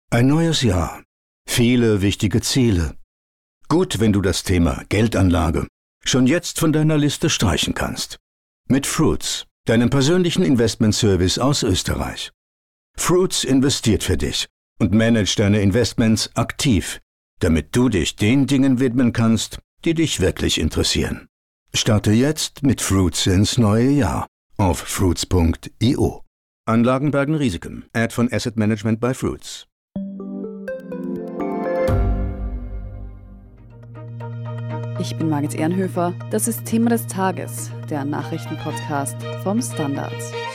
Ein neues Jahr. Viele wichtige Ziele. Gut, wenn du das Thema Geldanlage schon jetzt von deiner Liste streichen kannst. Mit Fruits, deinem persönlichen Investmentservice aus Österreich. Fruits investiert für dich und managt deine Investments aktiv, damit du dich den Dingen widmen kannst, die dich wirklich interessieren. Starte jetzt mit Fruits ins neue Jahr auf fruits.io. Anlagen bergen Risiken. Ad von Asset Management by Fruits. Ich bin Margit Ehrenhöfer. Das ist Thema des Tages, der Nachrichtenpodcast vom Standard.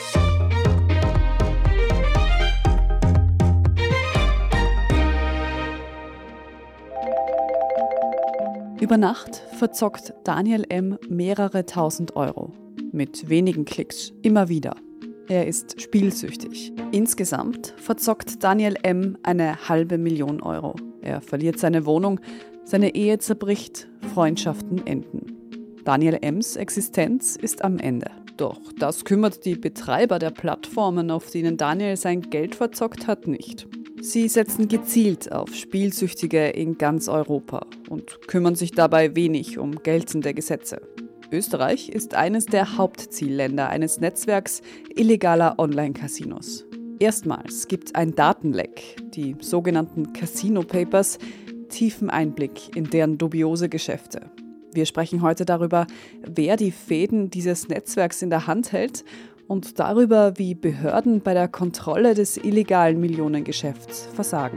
Über Nacht verzockt Daniel M. mehrere tausend Euro. Mit wenigen Klicks, immer wieder. Er ist spielsüchtig. Insgesamt verzockt Daniel M. eine 500.000 Euro. Er verliert seine Wohnung, seine Ehe zerbricht, Freundschaften enden. Daniel M.'s Existenz ist am Ende. Doch das kümmert die Betreiber der Plattformen, auf denen Daniel sein Geld verzockt hat, nicht. Sie setzen gezielt auf Spielsüchtige in ganz Europa und kümmern sich dabei wenig um geltende Gesetze. Österreich ist eines der Hauptzielländer eines Netzwerks illegaler Online-Casinos. Erstmals gibt ein Datenleck, die sogenannten Casino Papers, tiefen Einblick in deren dubiose Geschäfte. Wir sprechen heute darüber, wer die Fäden dieses Netzwerks in der Hand hält und darüber, wie Behörden bei der Kontrolle des illegalen Millionengeschäfts versagen.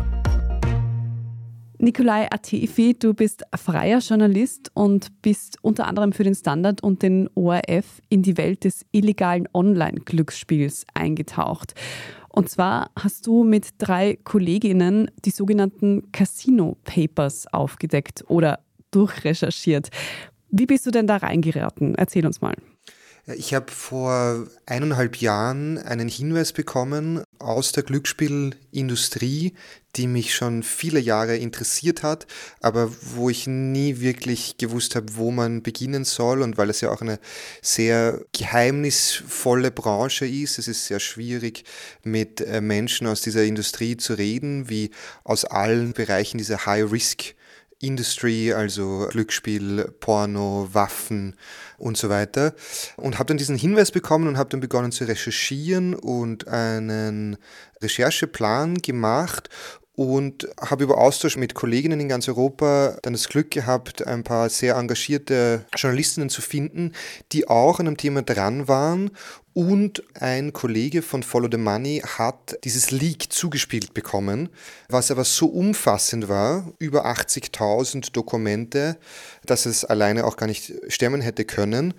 Nikolai Atefi, du bist freier Journalist und bist unter anderem für den Standard und den ORF in die Welt des illegalen Online-Glücksspiels eingetaucht. Und zwar hast du mit 3 Kolleginnen die sogenannten Casino Papers aufgedeckt oder durchrecherchiert. Wie bist du denn da reingeraten? Erzähl uns mal. Ich habe vor 1,5 Jahren einen Hinweis bekommen aus der Glücksspielindustrie, die mich schon viele Jahre interessiert hat, aber wo ich nie wirklich gewusst habe, wo man beginnen soll, und weil es ja auch eine sehr geheimnisvolle Branche ist. Es ist sehr schwierig, mit Menschen aus dieser Industrie zu reden, wie aus allen Bereichen dieser High-Risk Industry, also Glücksspiel, Porno, Waffen und so weiter. Und habe dann diesen Hinweis bekommen und habe dann begonnen zu recherchieren und einen Rechercheplan gemacht und habe über Austausch mit Kolleginnen in ganz Europa dann das Glück gehabt, ein paar sehr engagierte Journalistinnen zu finden, die auch an einem Thema dran waren. Und ein Kollege von Follow the Money hat dieses Leak zugespielt bekommen, was aber so umfassend war, über 80.000 Dokumente, dass es alleine auch gar nicht stemmen hätte können.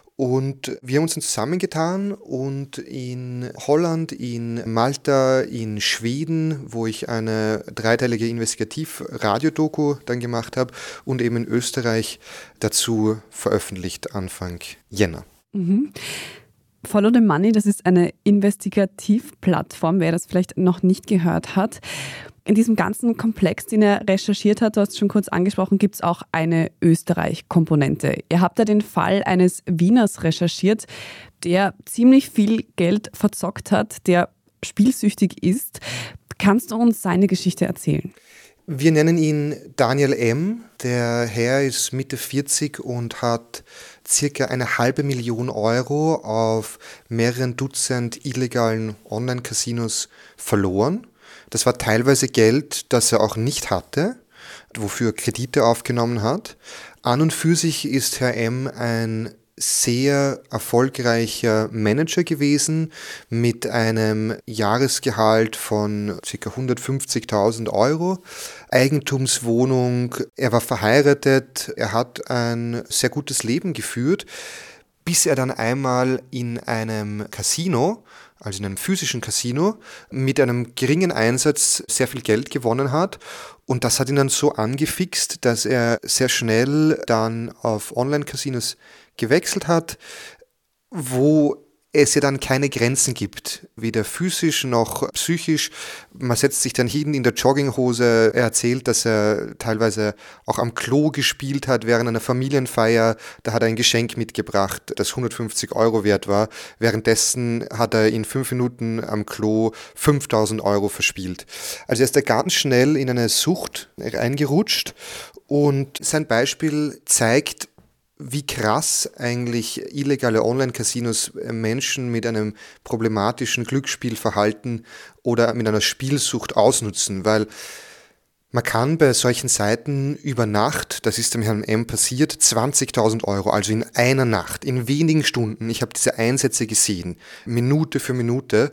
Und wir haben uns dann zusammengetan und in Holland, in Malta, in Schweden, wo ich eine 3-teilige Investigativ-Radio-Doku dann gemacht habe, und eben in Österreich dazu veröffentlicht Anfang Jänner. Mhm. Follow the Money, das ist eine Investigativplattform, wer das vielleicht noch nicht gehört hat. In diesem ganzen Komplex, den er recherchiert hat, du hast es schon kurz angesprochen, gibt es auch eine Österreich-Komponente. Ihr habt da den Fall eines Wieners recherchiert, der ziemlich viel Geld verzockt hat, der spielsüchtig ist. Kannst du uns seine Geschichte erzählen? Wir nennen ihn Daniel M. Der Herr ist Mitte 40 und hat circa 500.000 Euro auf mehreren Dutzend illegalen Online-Casinos verloren. Das war teilweise Geld, das er auch nicht hatte, wofür er Kredite aufgenommen hat. An und für sich ist Herr M. ein sehr erfolgreicher Manager gewesen mit einem Jahresgehalt von ca. 150.000 Euro, Eigentumswohnung, er war verheiratet, er hat ein sehr gutes Leben geführt, bis er dann einmal in einem Casino, also in einem physischen Casino, mit einem geringen Einsatz sehr viel Geld gewonnen hat. Und das hat ihn dann so angefixt, dass er sehr schnell dann auf Online-Casinos gewechselt hat, wo es ja dann keine Grenzen gibt, weder physisch noch psychisch. Man setzt sich dann hin in der Jogginghose. Er erzählt, dass er teilweise auch am Klo gespielt hat während einer Familienfeier. Da hat er ein Geschenk mitgebracht, das 150 € wert war. Währenddessen hat er in 5 Minuten am Klo 5.000 € verspielt. Also er ist da ganz schnell in eine Sucht reingerutscht und sein Beispiel zeigt, wie krass eigentlich illegale Online-Casinos Menschen mit einem problematischen Glücksspielverhalten oder mit einer Spielsucht ausnutzen, weil man kann bei solchen Seiten über Nacht, das ist dem Herrn M. passiert, 20.000 €, also in einer Nacht, in wenigen Stunden, ich habe diese Einsätze gesehen, Minute für Minute,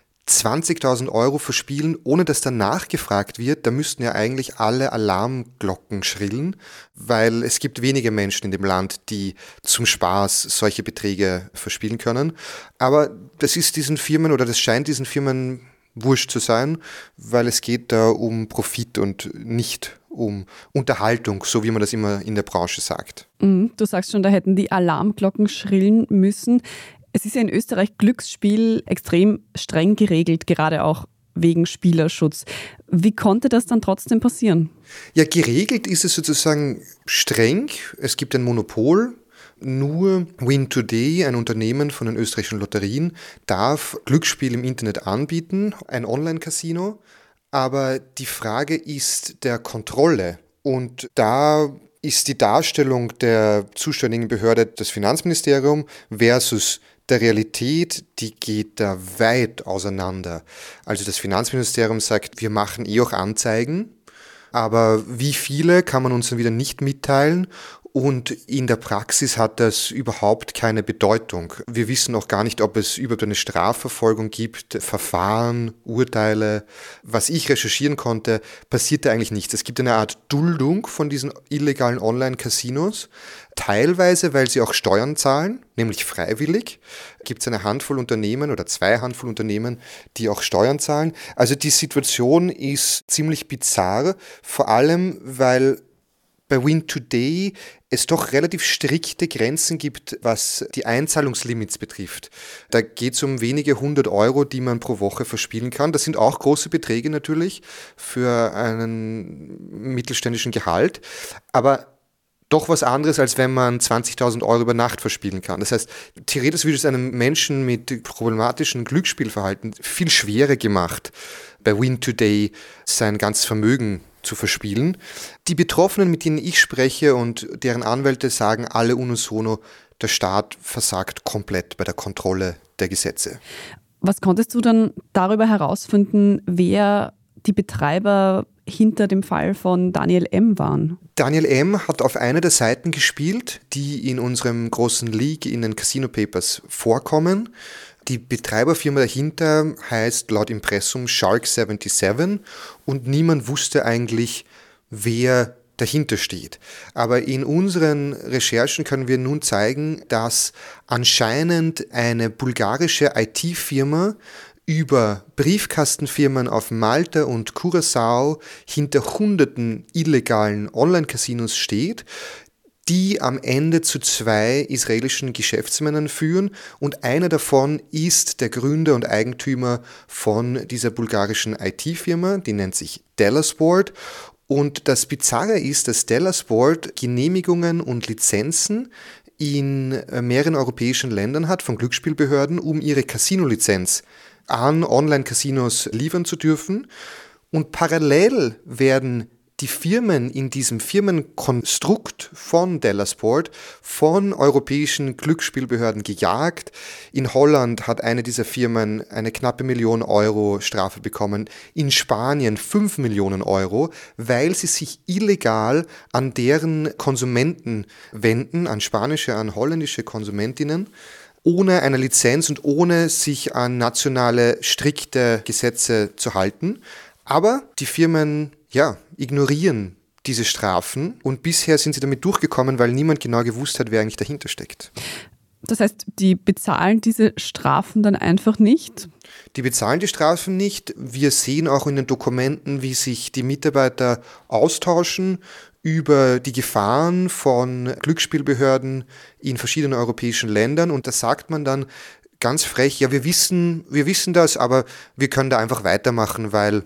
20.000 € verspielen, ohne dass danach gefragt wird, da müssten ja eigentlich alle Alarmglocken schrillen, weil es gibt wenige Menschen in dem Land, die zum Spaß solche Beträge verspielen können. Aber das ist diesen Firmen oder das scheint diesen Firmen wurscht zu sein, weil es geht da um Profit und nicht um Unterhaltung, so wie man das immer in der Branche sagt. Du sagst schon, da hätten die Alarmglocken schrillen müssen. Es ist ja in Österreich Glücksspiel extrem streng geregelt, gerade auch wegen Spielerschutz. Wie konnte das dann trotzdem passieren? Ja, geregelt ist es sozusagen streng. Es gibt ein Monopol. Nur Win2Day, ein Unternehmen von den österreichischen Lotterien, darf Glücksspiel im Internet anbieten, ein Online-Casino. Aber die Frage ist der Kontrolle. Und da ist die Darstellung der zuständigen Behörde, das Finanzministerium, versus der Realität, die geht da weit auseinander. Also das Finanzministerium sagt, wir machen auch Anzeigen, aber wie viele kann man uns dann wieder nicht mitteilen. Und in der Praxis hat das überhaupt keine Bedeutung. Wir wissen auch gar nicht, ob es überhaupt eine Strafverfolgung gibt, Verfahren, Urteile. Was ich recherchieren konnte, passiert da eigentlich nichts. Es gibt eine Art Duldung von diesen illegalen Online-Casinos, teilweise, weil sie auch Steuern zahlen, nämlich freiwillig. Gibt es eine Handvoll Unternehmen oder 2 Handvoll Unternehmen, die auch Steuern zahlen. Also die Situation ist ziemlich bizarr, vor allem, weil bei Win2Day es doch relativ strikte Grenzen gibt, was die Einzahlungslimits betrifft. Da geht es um wenige 100 €, die man pro Woche verspielen kann. Das sind auch große Beträge natürlich für einen mittelständischen Gehalt, aber doch was anderes, als wenn man 20.000 € über Nacht verspielen kann. Das heißt, theoretisch wird es einem Menschen mit problematischem Glücksspielverhalten viel schwerer gemacht, bei Win2Day sein ganzes Vermögen zu verspielen. Die Betroffenen, mit denen ich spreche und deren Anwälte sagen alle unisono, der Staat versagt komplett bei der Kontrolle der Gesetze. Was konntest du dann darüber herausfinden, wer die Betreiber hinter dem Fall von Daniel M. waren? Daniel M. hat auf einer der Seiten gespielt, die in unserem großen Leak in den Casino Papers vorkommen. Die Betreiberfirma dahinter heißt laut Impressum Shark77 und niemand wusste eigentlich, wer dahinter steht. Aber in unseren Recherchen können wir nun zeigen, dass anscheinend eine bulgarische IT-Firma über Briefkastenfirmen auf Malta und Curaçao hinter hunderten illegalen Online-Casinos steht, die am Ende zu 2 israelischen Geschäftsmännern führen und einer davon ist der Gründer und Eigentümer von dieser bulgarischen IT-Firma, die nennt sich Delasport. Und das Bizarre ist, dass Delasport Genehmigungen und Lizenzen in mehreren europäischen Ländern hat von Glücksspielbehörden, um ihre Casino-Lizenz an Online-Casinos liefern zu dürfen. Und parallel werden die Firmen in diesem Firmenkonstrukt von Delasport von europäischen Glücksspielbehörden gejagt. In Holland hat eine dieser Firmen eine knappe 1 Million € Strafe bekommen, in Spanien 5 Millionen €, weil sie sich illegal an deren Konsumenten wenden, an spanische, an holländische Konsumentinnen, ohne eine Lizenz und ohne sich an nationale strikte Gesetze zu halten. Aber die Firmen ignorieren diese Strafen und bisher sind sie damit durchgekommen, weil niemand genau gewusst hat, wer eigentlich dahinter steckt. Das heißt, die bezahlen diese Strafen dann einfach nicht? Die bezahlen die Strafen nicht. Wir sehen auch in den Dokumenten, wie sich die Mitarbeiter austauschen über die Gefahren von Glücksspielbehörden in verschiedenen europäischen Ländern und da sagt man dann, ganz frech, ja, wir wissen das, aber wir können da einfach weitermachen, weil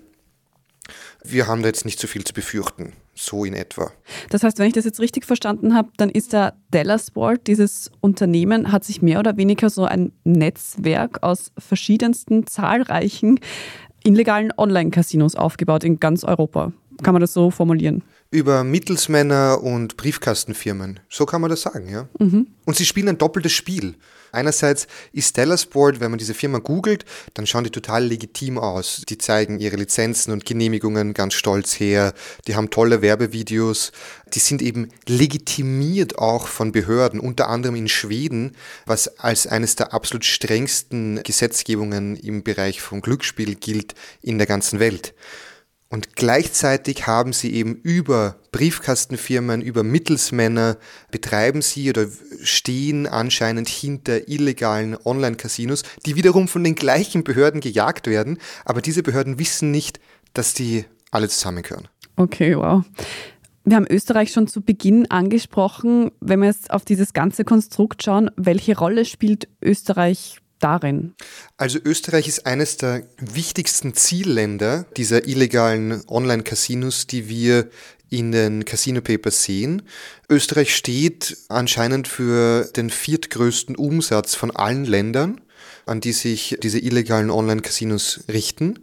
wir haben da jetzt nicht so viel zu befürchten. So in etwa. Das heißt, wenn ich das jetzt richtig verstanden habe, dann ist der Dellasport, dieses Unternehmen, hat sich mehr oder weniger so ein Netzwerk aus verschiedensten, zahlreichen illegalen Online-Casinos aufgebaut in ganz Europa. Kann man das so formulieren? Über Mittelsmänner und Briefkastenfirmen. So kann man das sagen, ja. Und sie spielen ein doppeltes Spiel. Einerseits ist Dellasport, wenn man diese Firma googelt, dann schauen die total legitim aus. Die zeigen ihre Lizenzen und Genehmigungen ganz stolz her. Die haben tolle Werbevideos. Die sind eben legitimiert auch von Behörden, unter anderem in Schweden, was als eines der absolut strengsten Gesetzgebungen im Bereich von Glücksspiel gilt in der ganzen Welt. Und gleichzeitig haben sie eben über Briefkastenfirmen, über Mittelsmänner betreiben sie oder stehen anscheinend hinter illegalen Online-Casinos, die wiederum von den gleichen Behörden gejagt werden, aber diese Behörden wissen nicht, dass die alle zusammengehören. Okay, wow. Wir haben Österreich schon zu Beginn angesprochen. Wenn wir jetzt auf dieses ganze Konstrukt schauen, welche Rolle spielt Österreich darin? Also Österreich ist eines der wichtigsten Zielländer dieser illegalen Online-Casinos, die wir in den Casino Papers sehen. Österreich steht anscheinend für den viertgrößten Umsatz von allen Ländern, an die sich diese illegalen Online-Casinos richten.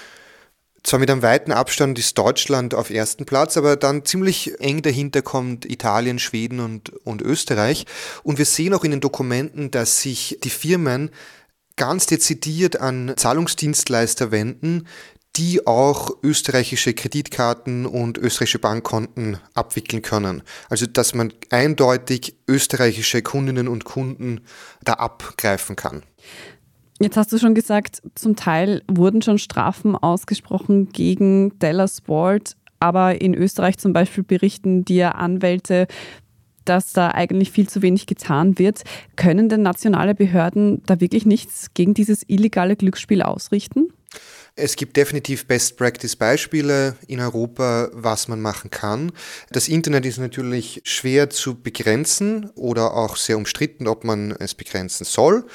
Zwar mit einem weiten Abstand ist Deutschland auf ersten Platz, aber dann ziemlich eng dahinter kommt Italien, Schweden und Österreich. Und wir sehen auch in den Dokumenten, dass sich die Firmen ganz dezidiert an Zahlungsdienstleister wenden, die auch österreichische Kreditkarten und österreichische Bankkonten abwickeln können. Also dass man eindeutig österreichische Kundinnen und Kunden da abgreifen kann. Jetzt hast du schon gesagt, zum Teil wurden schon Strafen ausgesprochen gegen Dellasport, aber in Österreich zum Beispiel berichten dir Anwälte, dass da eigentlich viel zu wenig getan wird. Können denn nationale Behörden da wirklich nichts gegen dieses illegale Glücksspiel ausrichten? Es gibt definitiv Best-Practice-Beispiele in Europa, was man machen kann. Das Internet ist natürlich schwer zu begrenzen oder auch sehr umstritten, ob man es begrenzen soll.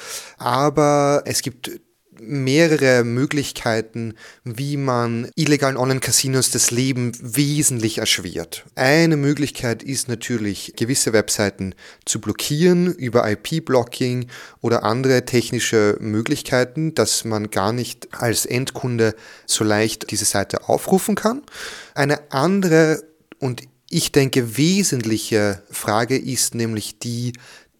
Aber es gibt mehrere Möglichkeiten, wie man illegalen Online-Casinos das Leben wesentlich erschwert. Eine Möglichkeit ist natürlich, gewisse Webseiten zu blockieren über IP-Blocking oder andere technische Möglichkeiten, dass man gar nicht als Endkunde so leicht diese Seite aufrufen kann. Eine andere und ich denke wesentliche Frage ist nämlich die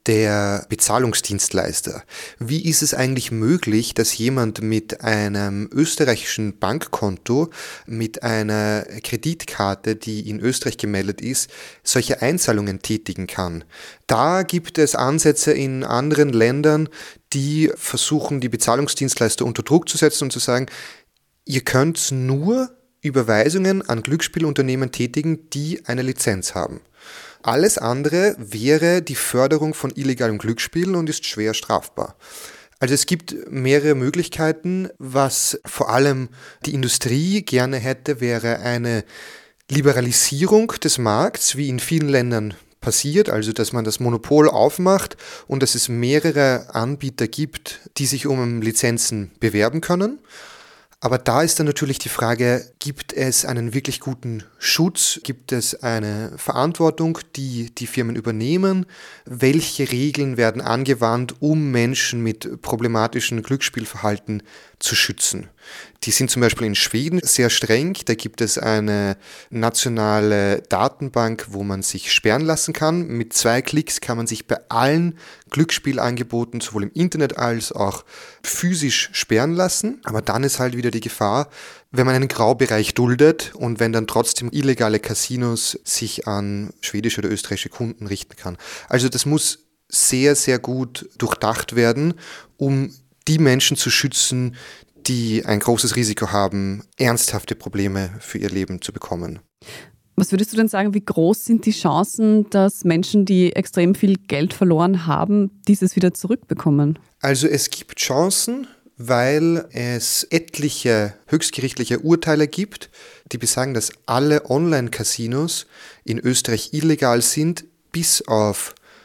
der Bezahlungsdienstleister. Wie ist es eigentlich möglich, dass jemand mit einem österreichischen Bankkonto, mit einer Kreditkarte, die in Österreich gemeldet ist, solche Einzahlungen tätigen kann? Da gibt es Ansätze in anderen Ländern, die versuchen, die Bezahlungsdienstleister unter Druck zu setzen und zu sagen, ihr könnt nur Überweisungen an Glücksspielunternehmen tätigen, die eine Lizenz haben. Alles andere wäre die Förderung von illegalem Glücksspielen und ist schwer strafbar. Also es gibt mehrere Möglichkeiten. Was vor allem die Industrie gerne hätte, wäre eine Liberalisierung des Markts, wie in vielen Ländern passiert, also dass man das Monopol aufmacht und dass es mehrere Anbieter gibt, die sich um Lizenzen bewerben können. Aber da ist dann natürlich die Frage, gibt es einen wirklich guten Schutz? Gibt es eine Verantwortung, die die Firmen übernehmen? Welche Regeln werden angewandt, um Menschen mit problematischem Glücksspielverhalten zu schützen? Die sind zum Beispiel in Schweden sehr streng. Da gibt es eine nationale Datenbank, wo man sich sperren lassen kann. Mit 2 Klicks kann man sich bei allen Glücksspielangeboten sowohl im Internet als auch physisch sperren lassen. Aber dann ist halt wieder die Gefahr, wenn man einen Graubereich duldet und wenn dann trotzdem illegale Casinos sich an schwedische oder österreichische Kunden richten kann. Also das muss sehr, sehr gut durchdacht werden, um die Menschen zu schützen, die ein großes Risiko haben, ernsthafte Probleme für ihr Leben zu bekommen. Was würdest du denn sagen, wie groß sind die Chancen, dass Menschen, die extrem viel Geld verloren haben, dieses wieder zurückbekommen? Also es gibt Chancen, weil es etliche höchstgerichtliche Urteile gibt, die besagen, dass alle Online-Casinos in Österreich illegal sind, bis auf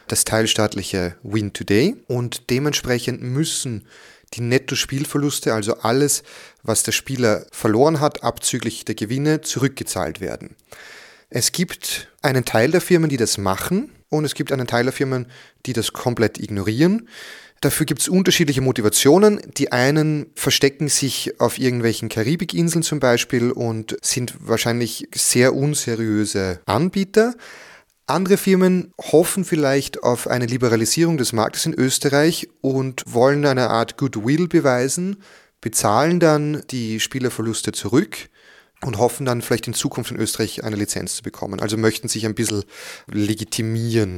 das teilstaatliche Win Today und dementsprechend müssen die Nettospielverluste, also alles, was der Spieler verloren hat, abzüglich der Gewinne, zurückgezahlt werden. Es gibt einen Teil der Firmen, die das machen und es gibt einen Teil der Firmen, die das komplett ignorieren. Dafür gibt es unterschiedliche Motivationen. Die einen verstecken sich auf irgendwelchen Karibikinseln zum Beispiel und sind wahrscheinlich sehr unseriöse Anbieter. Andere Firmen hoffen vielleicht auf eine Liberalisierung des Marktes in Österreich und wollen eine Art Goodwill beweisen, bezahlen dann die Spielerverluste zurück und hoffen dann vielleicht in Zukunft in Österreich eine Lizenz zu bekommen. Also möchten sich ein bisschen legitimieren.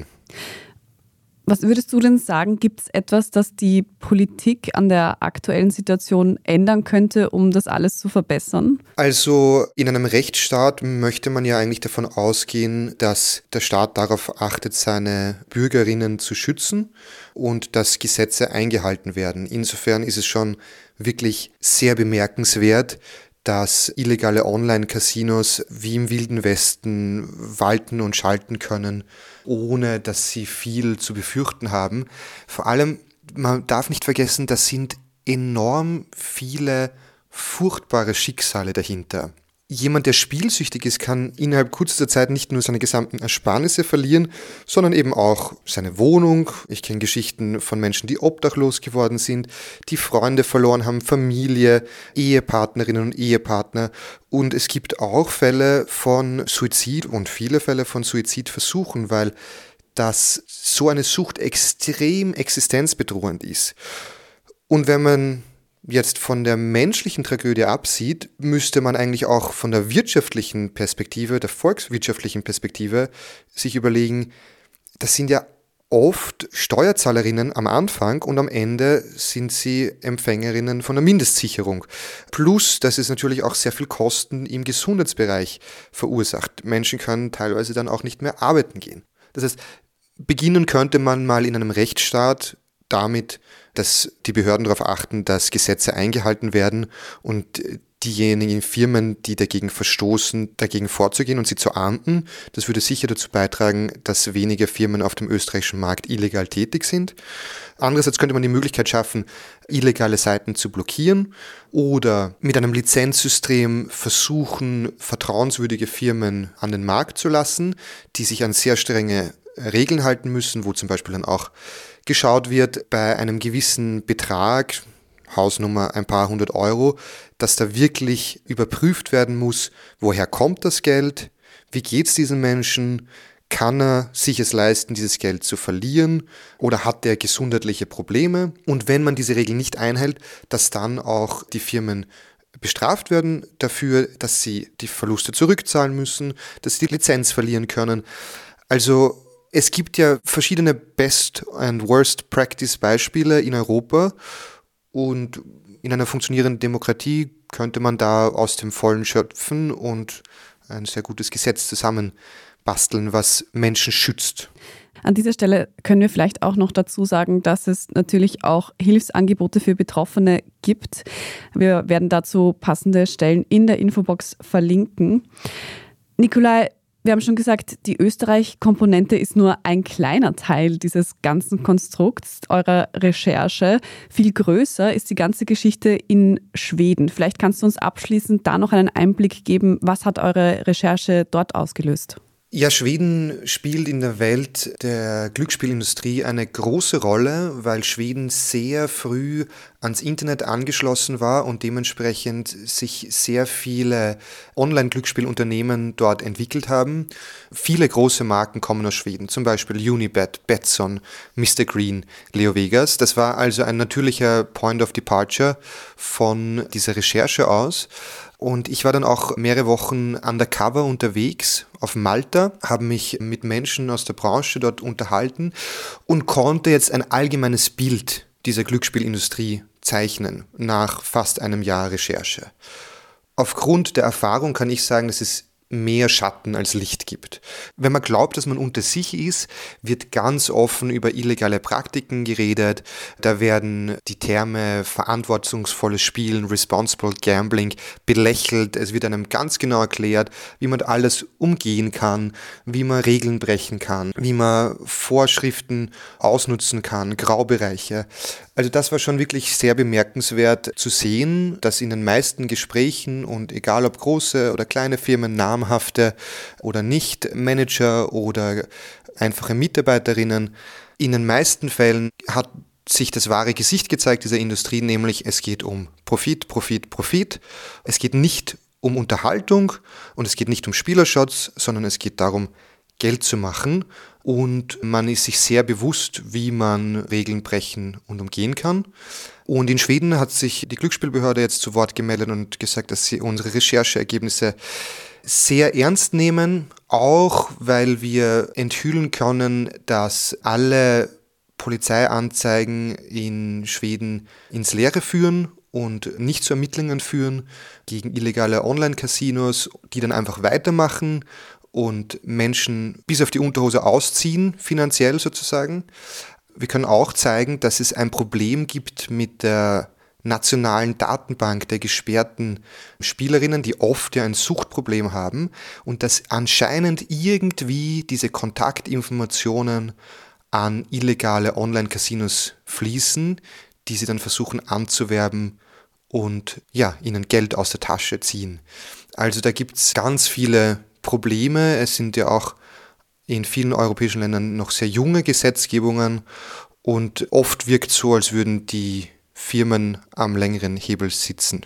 Was würdest du denn sagen, gibt es etwas, das die Politik an der aktuellen Situation ändern könnte, um das alles zu verbessern? Also in einem Rechtsstaat möchte man ja eigentlich davon ausgehen, dass der Staat darauf achtet, seine Bürgerinnen zu schützen und dass Gesetze eingehalten werden. Insofern ist es schon wirklich sehr bemerkenswert, dass illegale Online-Casinos wie im Wilden Westen walten und schalten können, ohne dass sie viel zu befürchten haben. Vor allem, man darf nicht vergessen, da sind enorm viele furchtbare Schicksale dahinter. Jemand, der spielsüchtig ist, kann innerhalb kürzester Zeit nicht nur seine gesamten Ersparnisse verlieren, sondern eben auch seine Wohnung. Ich kenne Geschichten von Menschen, die obdachlos geworden sind, die Freunde verloren haben, Familie, Ehepartnerinnen und Ehepartner. Und es gibt auch Fälle von Suizid und viele Fälle von Suizidversuchen, weil das so eine Sucht extrem existenzbedrohend ist. Und wenn man jetzt von der menschlichen Tragödie absieht, müsste man eigentlich auch von der wirtschaftlichen Perspektive, der volkswirtschaftlichen Perspektive sich überlegen, das sind ja oft Steuerzahlerinnen am Anfang und am Ende sind sie Empfängerinnen von der Mindestsicherung. Plus, dass es natürlich auch sehr viel Kosten im Gesundheitsbereich verursacht. Menschen können teilweise dann auch nicht mehr arbeiten gehen. Das heißt, beginnen könnte man mal in einem Rechtsstaat damit, dass die Behörden darauf achten, dass Gesetze eingehalten werden und diejenigen Firmen, die dagegen verstoßen, dagegen vorzugehen und sie zu ahnden. Das würde sicher dazu beitragen, dass weniger Firmen auf dem österreichischen Markt illegal tätig sind. Andererseits könnte man die Möglichkeit schaffen, illegale Seiten zu blockieren oder mit einem Lizenzsystem versuchen, vertrauenswürdige Firmen an den Markt zu lassen, die sich an sehr strenge Regeln halten müssen, wo zum Beispiel dann auch geschaut wird bei einem gewissen Betrag, Hausnummer ein paar 100 Euro, dass da wirklich überprüft werden muss, woher kommt das Geld, wie geht es diesem Menschen, kann er sich es leisten, dieses Geld zu verlieren oder hat er gesundheitliche Probleme? Und wenn man diese Regeln nicht einhält, dass dann auch die Firmen bestraft werden dafür, dass sie die Verluste zurückzahlen müssen, dass sie die Lizenz verlieren können. Also es gibt ja verschiedene Best- and Worst-Practice-Beispiele in Europa und in einer funktionierenden Demokratie könnte man da aus dem Vollen schöpfen und ein sehr gutes Gesetz zusammenbasteln, was Menschen schützt. An dieser Stelle können wir vielleicht auch noch dazu sagen, dass es natürlich auch Hilfsangebote für Betroffene gibt. Wir werden dazu passende Stellen in der Infobox verlinken. Nikolai, wir haben schon gesagt, die Österreich-Komponente ist nur ein kleiner Teil dieses ganzen Konstrukts eurer Recherche. Viel größer ist die ganze Geschichte in Schweden. Vielleicht kannst du uns abschließend da noch einen Einblick geben. Was hat eure Recherche dort ausgelöst? Ja, Schweden spielt in der Welt der Glücksspielindustrie eine große Rolle, weil Schweden sehr früh ans Internet angeschlossen war und dementsprechend sich sehr viele Online-Glücksspielunternehmen dort entwickelt haben. Viele große Marken kommen aus Schweden, zum Beispiel Unibet, Betsson, Mr. Green, Leo Vegas. Das war also ein natürlicher Point of Departure von dieser Recherche aus. Und ich war dann auch mehrere Wochen undercover unterwegs auf Malta, habe mich mit Menschen aus der Branche dort unterhalten und konnte jetzt ein allgemeines Bild dieser Glücksspielindustrie zeichnen nach fast einem Jahr Recherche. Aufgrund der Erfahrung kann ich sagen, dass es mehr Schatten als Licht gibt. Wenn man glaubt, dass man unter sich ist, wird ganz offen über illegale Praktiken geredet. Da werden die Terme verantwortungsvolles Spielen, Responsible Gambling belächelt. Es wird einem ganz genau erklärt, wie man alles umgehen kann, wie man Regeln brechen kann, wie man Vorschriften ausnutzen kann, Graubereiche. Also das war schon wirklich sehr bemerkenswert zu sehen, dass in den meisten Gesprächen und egal ob große oder kleine Firmen, namhafte oder nicht, Manager oder einfache Mitarbeiterinnen, in den meisten Fällen hat sich das wahre Gesicht gezeigt dieser Industrie, nämlich es geht um Profit, Profit, Profit. Es geht nicht um Unterhaltung und es geht nicht um Spielerschutz, sondern es geht darum, Geld zu machen, und man ist sich sehr bewusst, wie man Regeln brechen und umgehen kann. Und in Schweden hat sich die Glücksspielbehörde jetzt zu Wort gemeldet und gesagt, dass sie unsere Rechercheergebnisse sehr ernst nehmen, auch weil wir enthüllen können, dass alle Polizeianzeigen in Schweden ins Leere führen und nicht zu Ermittlungen führen gegen illegale Online-Casinos, die dann einfach weitermachen und Menschen bis auf die Unterhose ausziehen, finanziell sozusagen. Wir können auch zeigen, dass es ein Problem gibt mit der nationalen Datenbank der gesperrten Spielerinnen, die oft ja ein Suchtproblem haben, und dass anscheinend irgendwie diese Kontaktinformationen an illegale Online-Casinos fließen, die sie dann versuchen anzuwerben und ja, ihnen Geld aus der Tasche ziehen. Also da gibt es ganz viele Probleme. Es sind ja auch in vielen europäischen Ländern noch sehr junge Gesetzgebungen und oft wirkt es so, als würden die Firmen am längeren Hebel sitzen.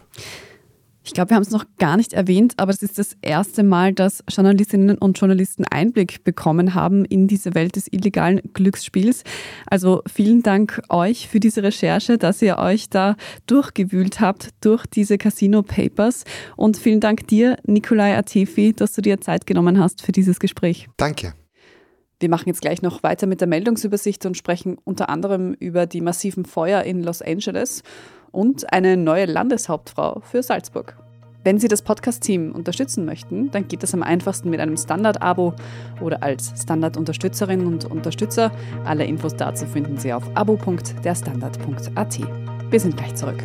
Ich glaube, wir haben es noch gar nicht erwähnt, aber es ist das erste Mal, dass Journalistinnen und Journalisten Einblick bekommen haben in diese Welt des illegalen Glücksspiels. Also vielen Dank euch für diese Recherche, dass ihr euch da durchgewühlt habt durch diese Casino Papers. Und vielen Dank dir, Nikolai Atefi, dass du dir Zeit genommen hast für dieses Gespräch. Danke. Wir machen jetzt gleich noch weiter mit der Meldungsübersicht und sprechen unter anderem über die massiven Feuer in Los Angeles und eine neue Landeshauptfrau für Salzburg. Wenn Sie das Podcast-Team unterstützen möchten, dann geht das am einfachsten mit einem Standard-Abo oder als Standard-Unterstützerin und Unterstützer. Alle Infos dazu finden Sie auf abo.derstandard.at. Wir sind gleich zurück.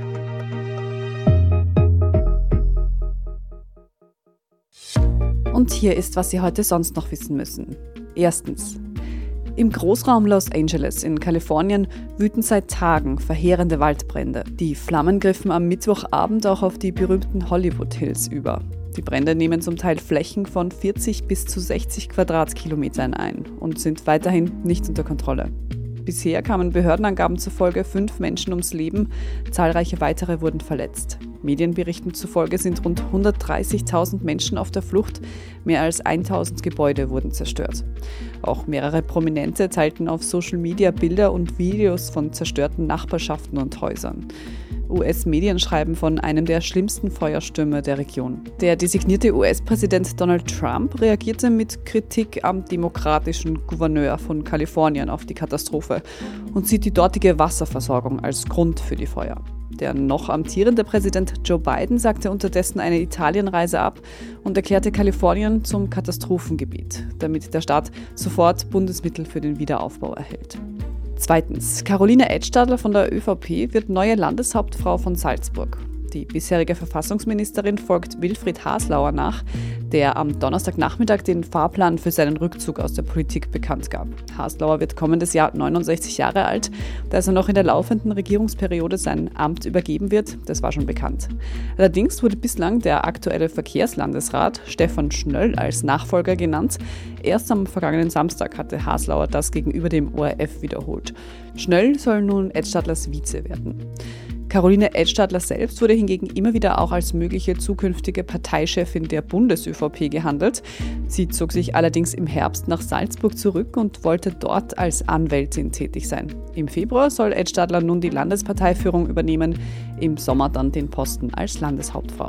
Und hier ist, was Sie heute sonst noch wissen müssen. Erstens. Im Großraum Los Angeles in Kalifornien wüten seit Tagen verheerende Waldbrände. Die Flammen griffen am Mittwochabend auch auf die berühmten Hollywood Hills über. Die Brände nehmen zum Teil Flächen von 40 bis zu 60 Quadratkilometern ein und sind weiterhin nicht unter Kontrolle. Bisher kamen Behördenangaben zufolge 5 Menschen ums Leben, zahlreiche weitere wurden verletzt. Medienberichten zufolge sind rund 130.000 Menschen auf der Flucht, mehr als 1.000 Gebäude wurden zerstört. Auch mehrere Prominente teilten auf Social Media Bilder und Videos von zerstörten Nachbarschaften und Häusern. US-Medien schreiben von einem der schlimmsten Feuerstürme der Region. Der designierte US-Präsident Donald Trump reagierte mit Kritik am demokratischen Gouverneur von Kalifornien auf die Katastrophe und sieht die dortige Wasserversorgung als Grund für die Feuer. Der noch amtierende Präsident Joe Biden sagte unterdessen eine Italienreise ab und erklärte Kalifornien zum Katastrophengebiet, damit der Staat sofort Bundesmittel für den Wiederaufbau erhält. Zweitens, Caroline Edstadler von der ÖVP wird neue Landeshauptfrau von Salzburg. Die bisherige Verfassungsministerin folgt Wilfried Haslauer nach, der am Donnerstagnachmittag den Fahrplan für seinen Rückzug aus der Politik bekannt gab. Haslauer wird kommendes Jahr 69 Jahre alt. Dass er noch in der laufenden Regierungsperiode sein Amt übergeben wird, das war schon bekannt. Allerdings wurde bislang der aktuelle Verkehrslandesrat Stefan Schnöll als Nachfolger genannt. Erst am vergangenen Samstag hatte Haslauer das gegenüber dem ORF wiederholt. Schnöll soll nun Edstadlers Vize werden. Caroline Edstadler selbst wurde hingegen immer wieder auch als mögliche zukünftige Parteichefin der Bundes-ÖVP gehandelt. Sie zog sich allerdings im Herbst nach Salzburg zurück und wollte dort als Anwältin tätig sein. Im Februar soll Edstadler nun die Landesparteiführung übernehmen, im Sommer dann den Posten als Landeshauptfrau.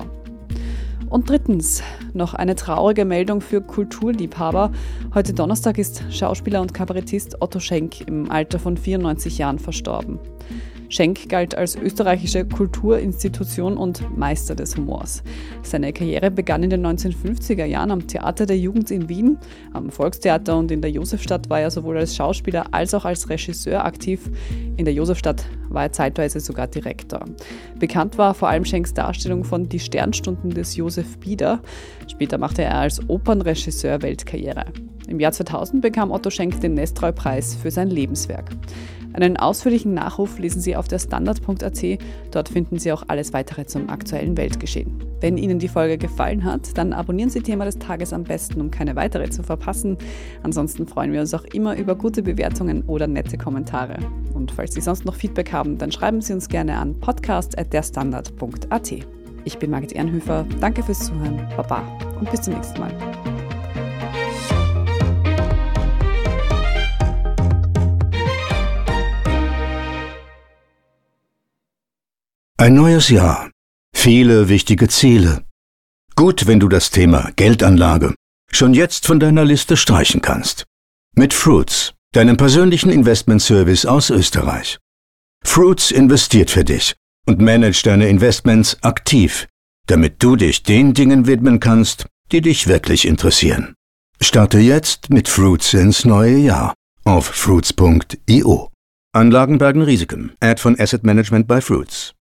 Und drittens, noch eine traurige Meldung für Kulturliebhaber. Heute Donnerstag ist Schauspieler und Kabarettist Otto Schenk im Alter von 94 Jahren verstorben. Schenk galt als österreichische Kulturinstitution und Meister des Humors. Seine Karriere begann in den 1950er Jahren am Theater der Jugend in Wien, am Volkstheater und in der Josefstadt war er sowohl als Schauspieler als auch als Regisseur aktiv. In der Josefstadt war er zeitweise sogar Direktor. Bekannt war vor allem Schenks Darstellung von Die Sternstunden des Josef Bieder. Später machte er als Opernregisseur Weltkarriere. Im Jahr 2000 bekam Otto Schenk den Nestroy-Preis für sein Lebenswerk. Einen ausführlichen Nachruf lesen Sie auf der Standard.at. Dort finden Sie auch alles weitere zum aktuellen Weltgeschehen. Wenn Ihnen die Folge gefallen hat, dann abonnieren Sie Thema des Tages am besten, um keine weitere zu verpassen. Ansonsten freuen wir uns auch immer über gute Bewertungen oder nette Kommentare. Und falls Sie sonst noch Feedback haben, dann schreiben Sie uns gerne an podcast@derstandard.at. Ich bin Margit Ehrenhöfer, danke fürs Zuhören, Baba und bis zum nächsten Mal. Ein neues Jahr. Viele wichtige Ziele. Gut, wenn du das Thema Geldanlage schon jetzt von deiner Liste streichen kannst. Mit Fruits, deinem persönlichen Investmentservice aus Österreich. Fruits investiert für dich und managt deine Investments aktiv, damit du dich den Dingen widmen kannst, die dich wirklich interessieren. Starte jetzt mit Fruits ins neue Jahr auf fruits.io. Anlagen bergen Risiken. Ad von Asset Management by Fruits.